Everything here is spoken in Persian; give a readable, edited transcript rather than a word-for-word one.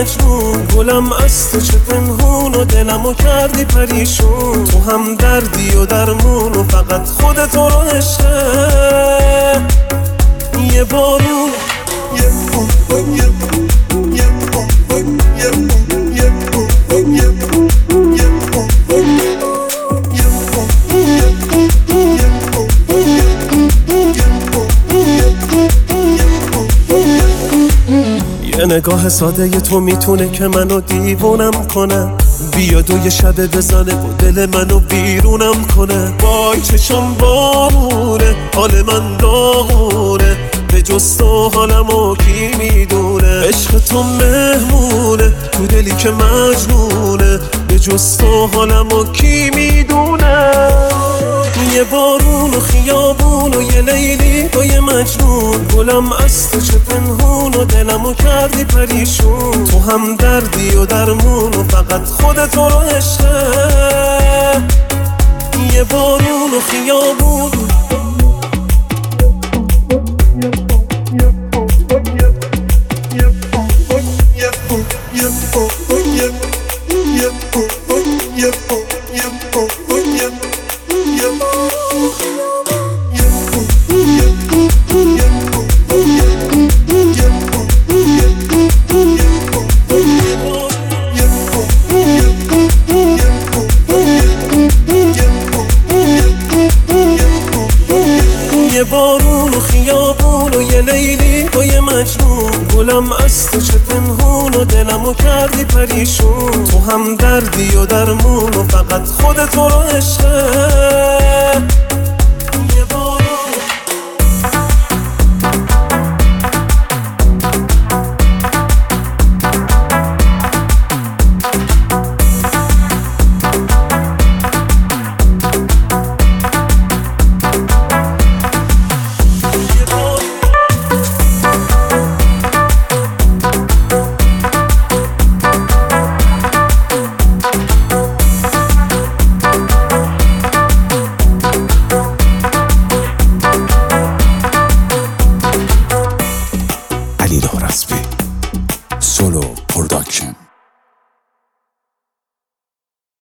مجنون، گلم از تو چه پنهون و دلمو کردی پریشون. تو هم دردی و درمون و فقط خودت رو عشقه. یه بارون یه نگاه ساده تو میتونه که منو دیوونم کنه. بیاد و یه شب بزنه و دل منو بیرونم کنه. وای چشم بارونه، حال من داغونه، به جز تو حالمو کی میدونه. عشق تو مهمونه تو دلی که مجنونه، به جز تو حالمو کی میدونه. یه بارون و خیابون و یه لیلی و یه مجنون، گلم از تو چه پنهون و دلمو کردی پریشون. تو هم دردی و درمون و فقط خودت رو عشقه. یه بارون و خیابون یه بارون و خیابون و یه لیلی و یه مجنون، گلم از تو چه پنهون و دلمو کردی پریشون. تو هم دردی و درمون و فقط خودت رو عشقه.